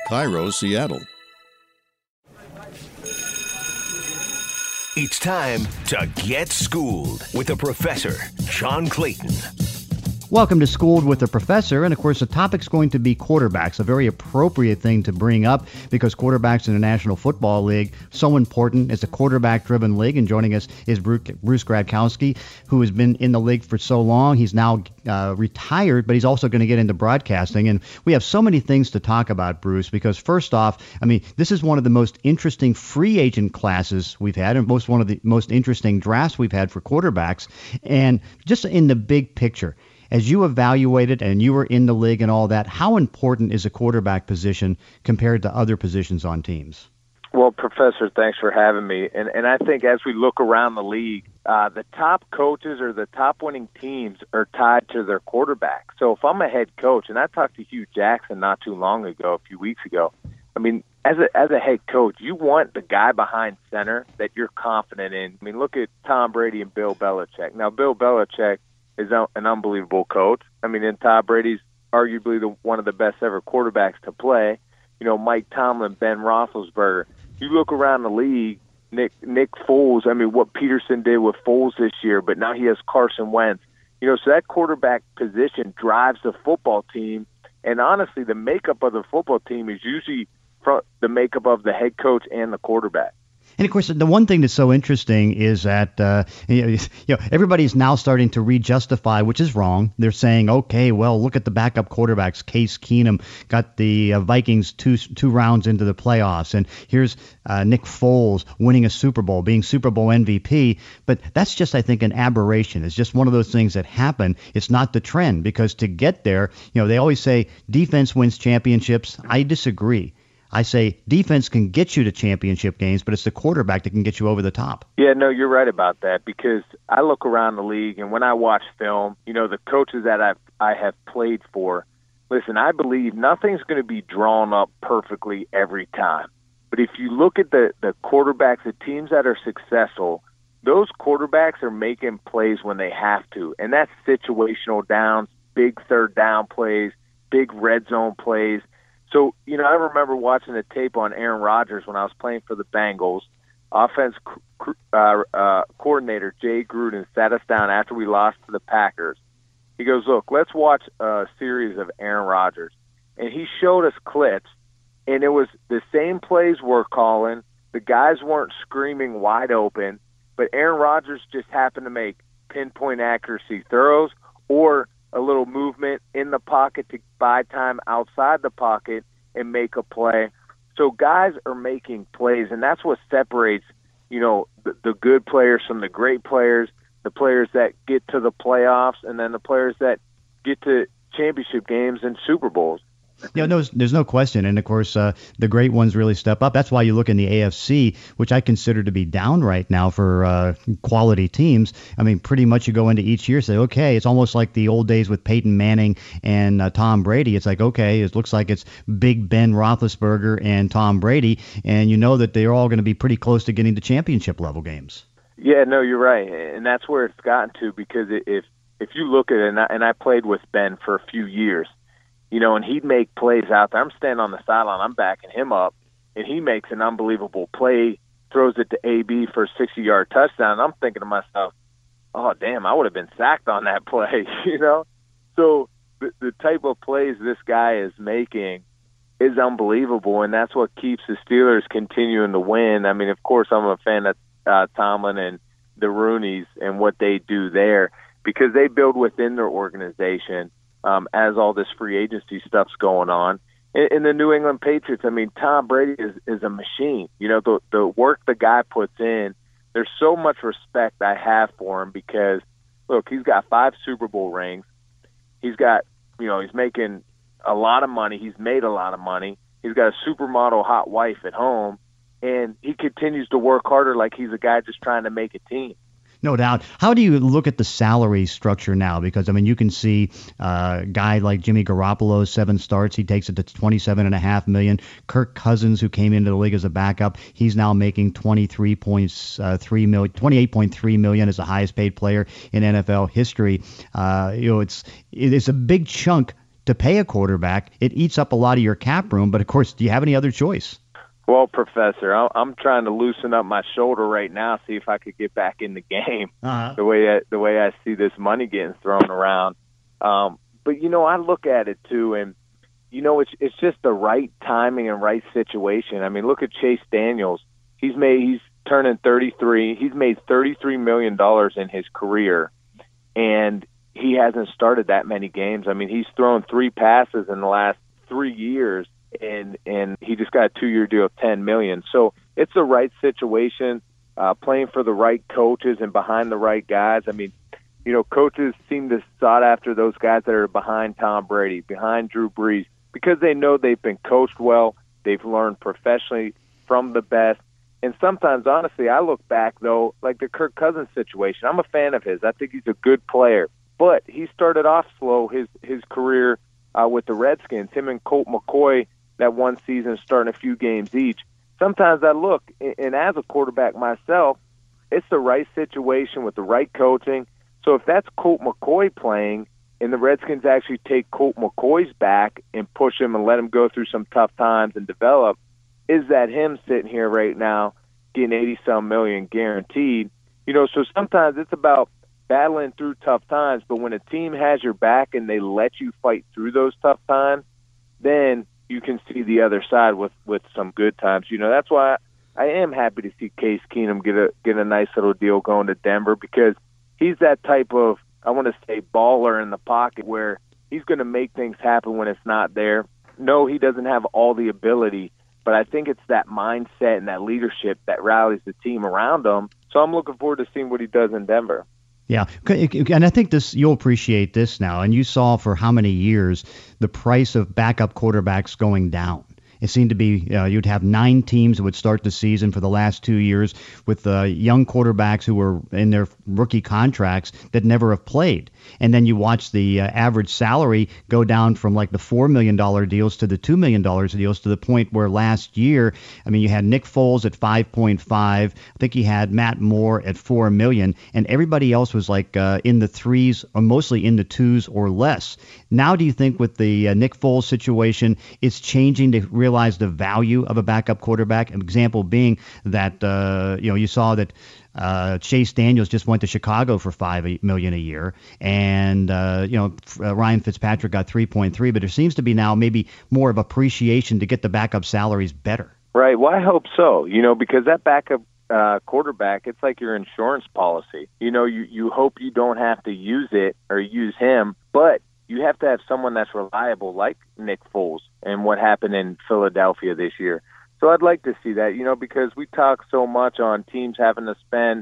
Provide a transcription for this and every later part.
Cairo, Seattle. It's time to get schooled with the professor, John Clayton. Welcome to Schooled with the Professor, and of course the topic's going to be quarterbacks, a very appropriate thing to bring up because quarterbacks in the National Football League, so important. It's a quarterback-driven league, and joining us is Bruce Gradkowski, who has been in the league for so long. He's now retired, but he's also going to get into broadcasting, and we have so many things to talk about, Bruce, because first off, I mean, this is one of the most interesting free agent classes we've had, and one of the most interesting drafts we've had for quarterbacks, and just in the big picture, as you evaluated and you were in the league and all that, how important is a quarterback position compared to other positions on teams? Well, Professor, thanks for having me. And I think as we look around the league, the top coaches or the top winning teams are tied to their quarterback. So if I'm a head coach, and I talked to Hugh Jackson not too long ago, a few weeks ago, I mean, as a head coach, you want the guy behind center that you're confident in. I mean, look at Tom Brady and Bill Belichick. Now, Bill Belichick is an unbelievable coach. I mean, and Tom Brady's arguably one of the best ever quarterbacks to play. You know, Mike Tomlin, Ben Roethlisberger. You look around the league, Nick Foles. I mean, what Peterson did with Foles this year, but now he has Carson Wentz. You know, so that quarterback position drives the football team. And honestly, the makeup of the football team is usually from the makeup of the head coach and the quarterback. And of course, the one thing that's so interesting is that everybody's now starting to re-justify, which is wrong. They're saying, okay, well, look at the backup quarterbacks. Case Keenum got the Vikings two rounds into the playoffs, and here's Nick Foles winning a Super Bowl, being Super Bowl MVP. But that's just, I think, an aberration. It's just one of those things that happen. It's not the trend, because to get there, they always say defense wins championships. I disagree. I say defense can get you to championship games, but it's the quarterback that can get you over the top. Yeah, no, you're right about that, because I look around the league, and when I watch film, the coaches that I have played for, listen, I believe nothing's going to be drawn up perfectly every time. But if you look at the quarterbacks, the teams that are successful, those quarterbacks are making plays when they have to, and that's situational downs, big third down plays, big red zone plays. So, I remember watching the tape on Aaron Rodgers when I was playing for the Bengals. Offense coordinator Jay Gruden sat us down after we lost to the Packers. He goes, look, let's watch a series of Aaron Rodgers. And he showed us clips, and it was the same plays we're calling. The guys weren't screaming wide open, but Aaron Rodgers just happened to make pinpoint accuracy throws or a little movement in the pocket to buy time outside the pocket and make a play. So guys are making plays, and that's what separates, the good players from the great players, the players that get to the playoffs, and then the players that get to championship games and Super Bowls. There's no question. And, of course, the great ones really step up. That's why you look in the AFC, which I consider to be down right now for quality teams. I mean, pretty much you go into each year and say, okay, it's almost like the old days with Peyton Manning and Tom Brady. It's like, okay, it looks like it's Big Ben Roethlisberger and Tom Brady, and you know that they're all going to be pretty close to getting to championship level games. Yeah, no, you're right. And that's where it's gotten to, because if you look at it, and I played with Ben for a few years, and he'd make plays out there. I'm standing on the sideline. I'm backing him up, and he makes an unbelievable play, throws it to AB for a 60-yard touchdown. And I'm thinking to myself, oh, damn, I would have been sacked on that play, So the type of plays this guy is making is unbelievable, and that's what keeps the Steelers continuing to win. I mean, of course, I'm a fan of Tomlin and the Rooneys and what they do there, because they build within their organization as all this free agency stuff's going on. In the New England Patriots, I mean, Tom Brady is a machine. The work the guy puts in, there's so much respect I have for him, because, look, he's got 5 Super Bowl rings. He's got, he's making a lot of money. He's made a lot of money. He's got a supermodel hot wife at home, and he continues to work harder like he's a guy just trying to make a team. No doubt. How do you look at the salary structure now? Because, I mean, you can see a guy like Jimmy Garoppolo, 7 starts. He takes it to $27.5 million. Kirk Cousins, who came into the league as a backup, he's now making $28.3 million as the highest paid player in NFL history. It's a big chunk to pay a quarterback. It eats up a lot of your cap room, but of course, do you have any other choice? Well, Professor, I'm trying to loosen up my shoulder right now, see if I could get back in the game. The way I see this money getting thrown around. But I look at it too, and it's just the right timing and right situation. I mean, look at Chase Daniels. He's turning 33. He's made $33 million in his career, and he hasn't started that many games. I mean, he's thrown 3 passes in the last 3 years, and he just got a 2-year deal of $10 million. So it's the right situation, playing for the right coaches and behind the right guys. I mean, coaches seem to sought after those guys that are behind Tom Brady, behind Drew Brees, because they know they've been coached well, they've learned professionally from the best. And sometimes, honestly, I look back, though, like the Kirk Cousins situation. I'm a fan of his. I think he's a good player. But he started off slow his career with the Redskins, him and Colt McCoy, that one season starting a few games each. Sometimes I look, and as a quarterback myself, it's the right situation with the right coaching. So if that's Colt McCoy playing and the Redskins actually take Colt McCoy's back and push him and let him go through some tough times and develop, is that him sitting here right now getting $80-some million guaranteed? So sometimes it's about battling through tough times, but when a team has your back and they let you fight through those tough times, then you can see the other side with some good times. That's why I am happy to see Case Keenum get a nice little deal going to Denver, because he's that type of, I want to say, baller in the pocket where he's going to make things happen when it's not there. No, he doesn't have all the ability, but I think it's that mindset and that leadership that rallies the team around him. So I'm looking forward to seeing what he does in Denver. Yeah, and I think you'll appreciate this now. And you saw for how many years the price of backup quarterbacks going down. It seemed to be you'd have 9 teams that would start the season for the last 2 years with young quarterbacks who were in their rookie contracts that never have played. And then you watch the average salary go down from like the $4 million deals to the $2 million deals, to the point where last year, I mean, you had Nick Foles at 5.5. I think you had Matt Moore at $4 million, and everybody else was like in the 3s or mostly in the 2s or less. Now, do you think with the Nick Foles situation, it's changing to realize the value of a backup quarterback? An example being that you saw that Chase Daniels just went to Chicago for $5 million a year, and Ryan Fitzpatrick got 3.3. But there seems to be now maybe more of appreciation to get the backup salaries better. Right. Well, I hope so. Because that backup quarterback, it's like your insurance policy. You hope you don't have to use it or use him, but you have to have someone that's reliable, like Nick Foles and what happened in Philadelphia this year. So I'd like to see that, because we talk so much on teams having to spend,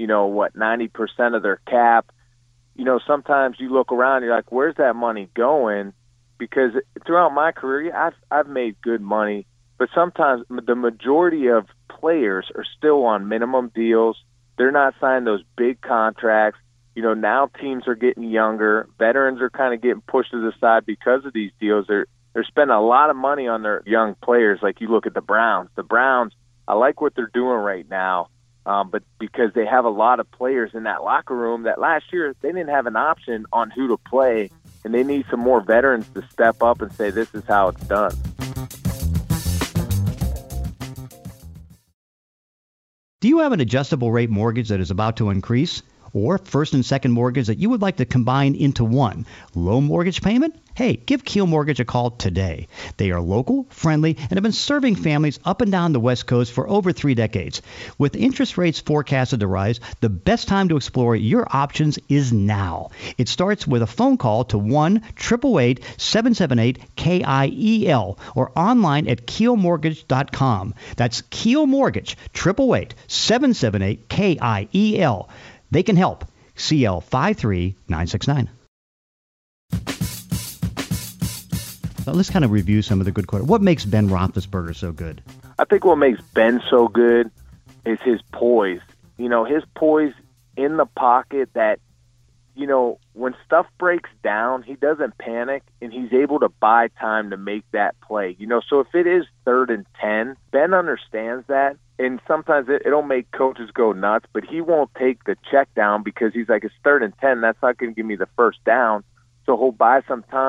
90% of their cap. Sometimes you look around, you're like, where's that money going? Because throughout my career, I've made good money, but sometimes the majority of players are still on minimum deals. They're not signing those big contracts. Now teams are getting younger. Veterans are kind of getting pushed to the side because of these deals. They're spending a lot of money on their young players. Like you look at the Browns. The Browns, I like what they're doing right now, but because they have a lot of players in that locker room that last year they didn't have an option on who to play, and they need some more veterans to step up and say this is how it's done. Do you have an adjustable rate mortgage that is about to increase? Or first and second mortgage that you would like to combine into one? Low mortgage payment? Hey, give Keel Mortgage a call today. They are local, friendly, and have been serving families up and down the West Coast for over 3 decades. With interest rates forecasted to rise, the best time to explore your options is now. It starts with a phone call to 1-888-778-KIEL or online at keelmortgage.com. That's Keel Mortgage, 888-778-KIEL. They can help. CL 53969. So let's kind of review some of the good quarterbacks. What makes Ben Roethlisberger so good? I think what makes Ben so good is his poise. His poise in the pocket that, when stuff breaks down, he doesn't panic, and he's able to buy time to make that play. So if it is 3rd and 10, Ben understands that. And sometimes it'll make coaches go nuts, but he won't take the check down because he's like, it's 3rd and 10. That's not going to give me the first down. So he'll buy some time.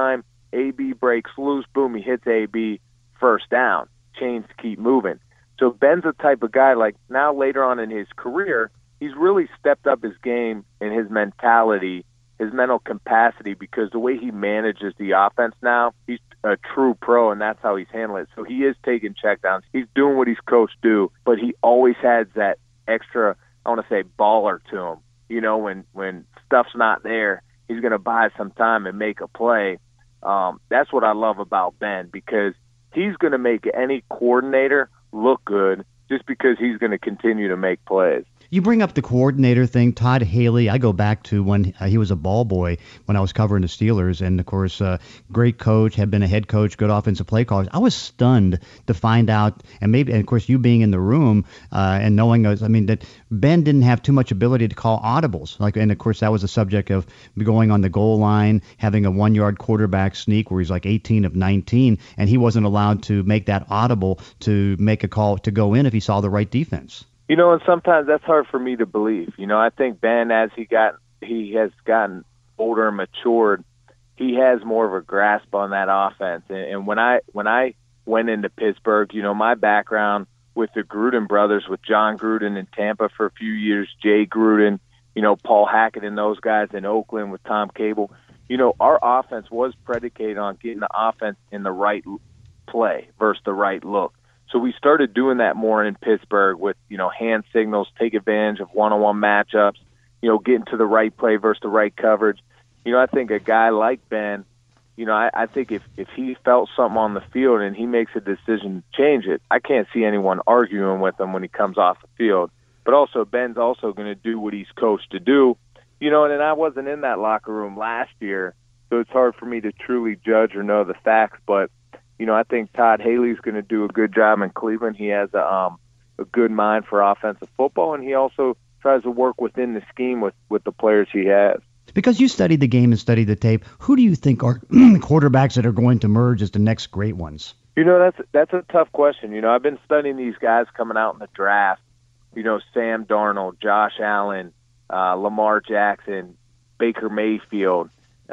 AB breaks loose, boom, he hits AB, first down. Chains keep moving. So Ben's the type of guy, like now later on in his career, he's really stepped up his game and his mentality, his mental capacity, because the way he manages the offense now, he's a true pro, and that's how he's handling it. So he is taking checkdowns. He's doing what he's coached do, but he always has that extra, I want to say, baller to him. You know, when stuff's not there, he's going to buy some time and make a play. That's what I love about Ben, because he's going to make any coordinator look good just because he's going to continue to make plays. You bring up the coordinator thing, Todd Haley. I go back to when he was a ball boy when I was covering the Steelers, and of course, great coach, had been a head coach, good offensive play caller. I was stunned to find out, and of course, you being in the room and knowing, that Ben didn't have too much ability to call audibles. And of course, that was the subject of going on the goal line, having a 1-yard quarterback sneak where he's like 18 of 19, and he wasn't allowed to make that audible to make a call to go in if he saw the right defense. You know, and sometimes that's hard for me to believe. You know, I think Ben, as he has gotten older and matured, he has more of a grasp on that offense. And when I went into Pittsburgh, you know, my background with the Gruden brothers, with John Gruden in Tampa for a few years, Jay Gruden, you know, Paul Hackett and those guys in Oakland with Tom Cable, you know, our offense was predicated on getting the offense in the right play versus the right look. So we started doing that more in Pittsburgh with, you know, hand signals, take advantage of one-on-one matchups, you know, getting to the right play versus the right coverage. You know, I think a guy like Ben, you know, I think if he felt something on the field and he makes a decision to change it, I can't see anyone arguing with him when he comes off the field. But also, Ben's also going to do what he's coached to do. You know, and I wasn't in that locker room last year, so it's hard for me to truly judge or know the facts, but you know, I think Todd Haley's going to do a good job in Cleveland. He has a good mind for offensive football, and he also tries to work within the scheme with the players he has. Because you studied the game and studied the tape, who do you think are quarterbacks that are going to merge as the next great ones? You know, that's a tough question. You know, I've been studying these guys coming out in the draft. You know, Sam Darnold, Josh Allen, Lamar Jackson, Baker Mayfield,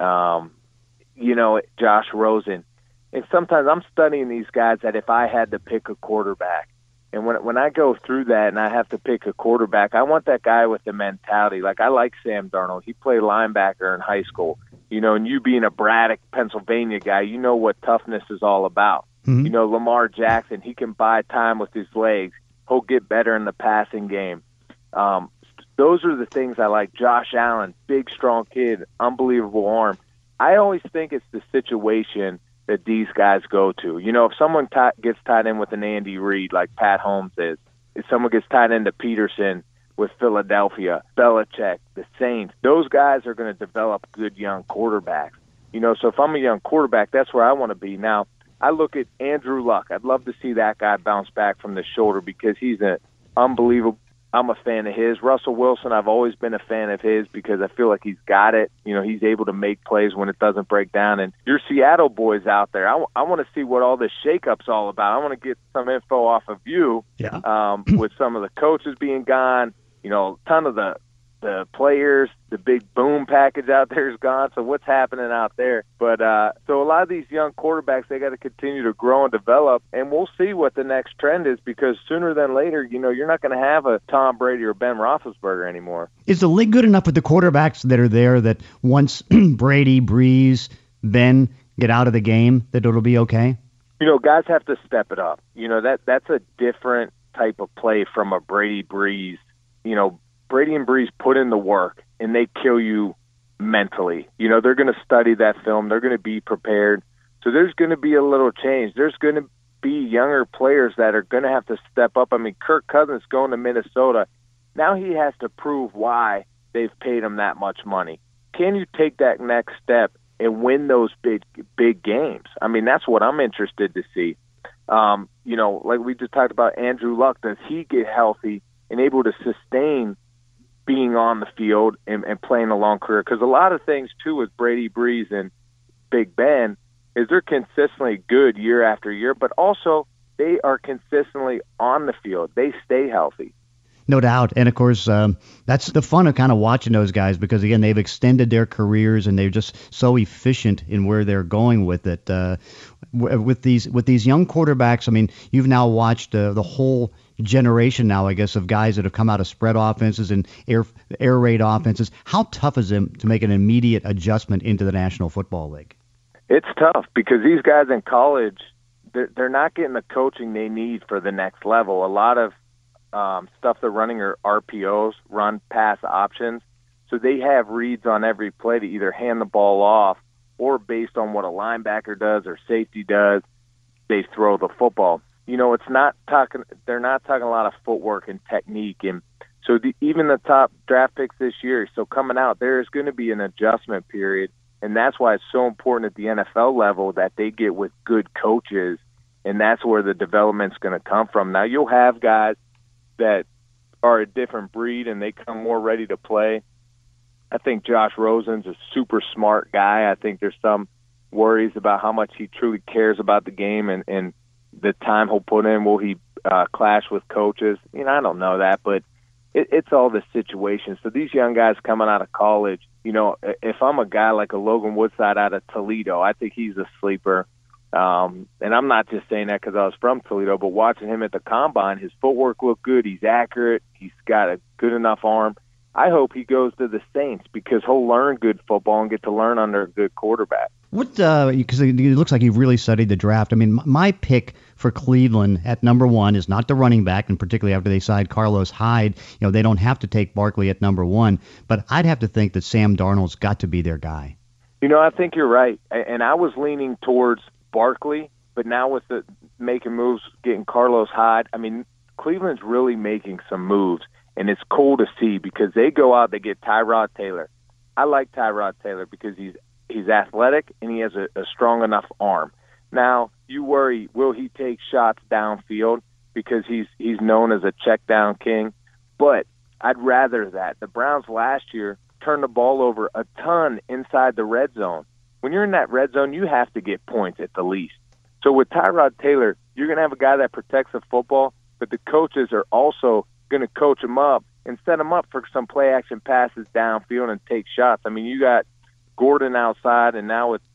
you know, Josh Rosen. And sometimes I'm studying these guys that if I had to pick a quarterback, and when I go through that and I have to pick a quarterback, I want that guy with the mentality. Like, I like Sam Darnold. He played linebacker in high school. You know, and you being a Braddock, Pennsylvania guy, you know what toughness is all about. Mm-hmm. You know, Lamar Jackson, he can buy time with his legs. He'll get better in the passing game. Those are the things I like. Josh Allen, big, strong kid, unbelievable arm. I always think it's the situation that these guys go to. You know, if someone gets tied in with an Andy Reid like Pat Holmes is, if someone gets tied into Peterson with Philadelphia, Belichick, the Saints, those guys are going to develop good young quarterbacks. You know, so if I'm a young quarterback, that's where I want to be. Now, I look at Andrew Luck. I'd love to see that guy bounce back from the shoulder because he's an unbelievable. I'm a fan of his. Russell Wilson, I've always been a fan of his because I feel like he's got it. You know, he's able to make plays when it doesn't break down. And your Seattle boys out there, I want to see what all this shakeup's all about. I want to get some info off of you with some of the coaches being gone. You know, a ton of the players, the big boom package out there is gone. So what's happening out there? But so a lot of these young quarterbacks, they got to continue to grow and develop, and we'll see what the next trend is because sooner than later, you know, you're not going to have a Tom Brady or Ben Roethlisberger anymore. Is the league good enough with the quarterbacks that are there that once Brady, Breeze, Ben get out of the game, that it'll be okay? You know, guys have to step it up. You know, that's a different type of play from a Brady, Breeze. You know, Brady and Breeze put in the work, and they kill you mentally. You know, they're going to study that film. They're going to be prepared. So there's going to be a little change. There's going to be younger players that are going to have to step up. I mean, Kirk Cousins going to Minnesota. Now he has to prove why they've paid him that much money. Can you take that next step and win those big games? I mean, that's what I'm interested to see. You know, like we just talked about Andrew Luck, does he get healthy and able to sustain being on the field and playing a long career? Because a lot of things, too, with Brady, Breeze, and Big Ben is they're consistently good year after year, but also they are consistently on the field. They stay healthy. No doubt. And, of course, that's the fun of kind of watching those guys because, again, they've extended their careers and they're just so efficient in where they're going with it. With these young quarterbacks, I mean, you've now watched the whole generation now, I guess, of guys that have come out of spread offenses and air raid offenses. How tough is it to make an immediate adjustment into the National Football League? It's tough because these guys in college, they're not getting the coaching they need for the next level. A lot of stuff they're running are RPOs, run pass options. So they have reads on every play to either hand the ball off or based on what a linebacker does or safety does, they throw the football. You know, they're not talking a lot of footwork and technique. And so even the top draft picks this year, so coming out, there's going to be an adjustment period. And that's why it's so important at the NFL level that they get with good coaches, and that's where the development's going to come from. Now, you'll have guys that are a different breed, and they come more ready to play. I think Josh Rosen's a super smart guy. I think there's some worries about how much he truly cares about the game and the time he'll put in. Will he clash with coaches? You know, I don't know that, but it's all the situation. So these young guys coming out of college, you know, if I'm a guy like a Logan Woodside out of Toledo, I think he's a sleeper. And I'm not just saying that because I was from Toledo, but watching him at the Combine, his footwork looked good. He's accurate. He's got a good enough arm. I hope he goes to the Saints because he'll learn good football and get to learn under a good quarterback. Because it looks like you've really studied the draft. I mean, my pick for Cleveland at number 1 is not the running back, and particularly after they signed Carlos Hyde, you know, they don't have to take Barkley at number 1, but I'd have to think that Sam Darnold's got to be their guy. You know, I think you're right, and I was leaning towards Barkley, but now with the making moves, getting Carlos Hyde, I mean, Cleveland's really making some moves, and it's cool to see because they go out, they get Tyrod Taylor. I like Tyrod Taylor because he's athletic and he has a strong enough arm. Now, you worry, will he take shots downfield because he's known as a check down king? But I'd rather that. The Browns last year turned the ball over a ton inside the red zone. When you're in that red zone, you have to get points at the least. So with Tyrod Taylor, you're going to have a guy that protects the football, but the coaches are also going to coach him up and set him up for some play action passes downfield and take shots. I mean, you got Gordon outside, and now with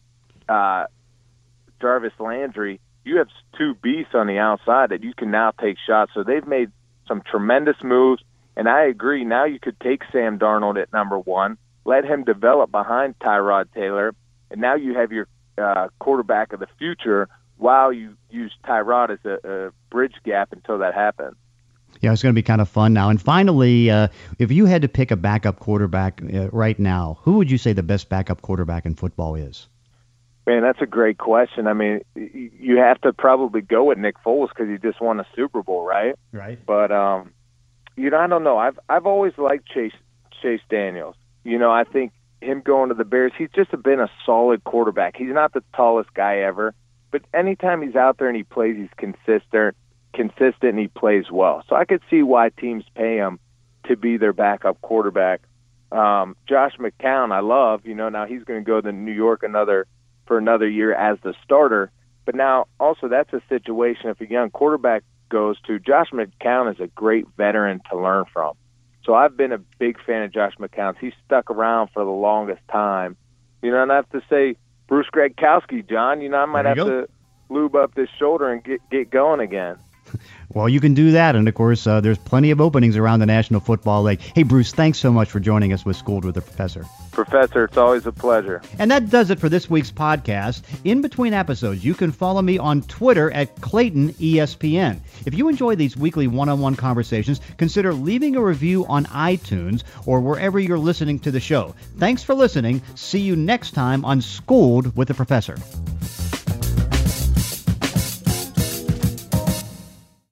Jarvis Landry, you have two beasts on the outside that you can now take shots. So they've made some tremendous moves, and I agree. Now you could take Sam Darnold at number 1, let him develop behind Tyrod Taylor, and now you have your quarterback of the future while you use Tyrod as a bridge gap until that happens. Yeah, it's going to be kind of fun now. And finally, if you had to pick a backup quarterback right now, who would you say the best backup quarterback in football is? Man, that's a great question. I mean, you have to probably go with Nick Foles because he just won a Super Bowl, right? Right. But you know, I don't know. I've always liked Chase Daniels. You know, I think him going to the Bears, he's just been a solid quarterback. He's not the tallest guy ever, but anytime he's out there and he plays, he's consistent and he plays well. So I could see why teams pay him to be their backup quarterback. Josh McCown, I love. You know, now he's going to go to New York for another year as the starter. But now also that's a situation if a young quarterback goes to, Josh McCown is a great veteran to learn from. So I've been a big fan of Josh McCown. He's stuck around for the longest time. You know, and I have to say, Bruce Gradkowski, John, you know, I might have to lube up this shoulder and get going again. Well, you can do that. And, of course, there's plenty of openings around the National Football League. Hey, Bruce, thanks so much for joining us with Schooled with the Professor. Professor, it's always a pleasure. And that does it for this week's podcast. In between episodes, you can follow me on Twitter at Clayton ESPN. If you enjoy these weekly one-on-one conversations, consider leaving a review on iTunes or wherever you're listening to the show. Thanks for listening. See you next time on Schooled with the Professor.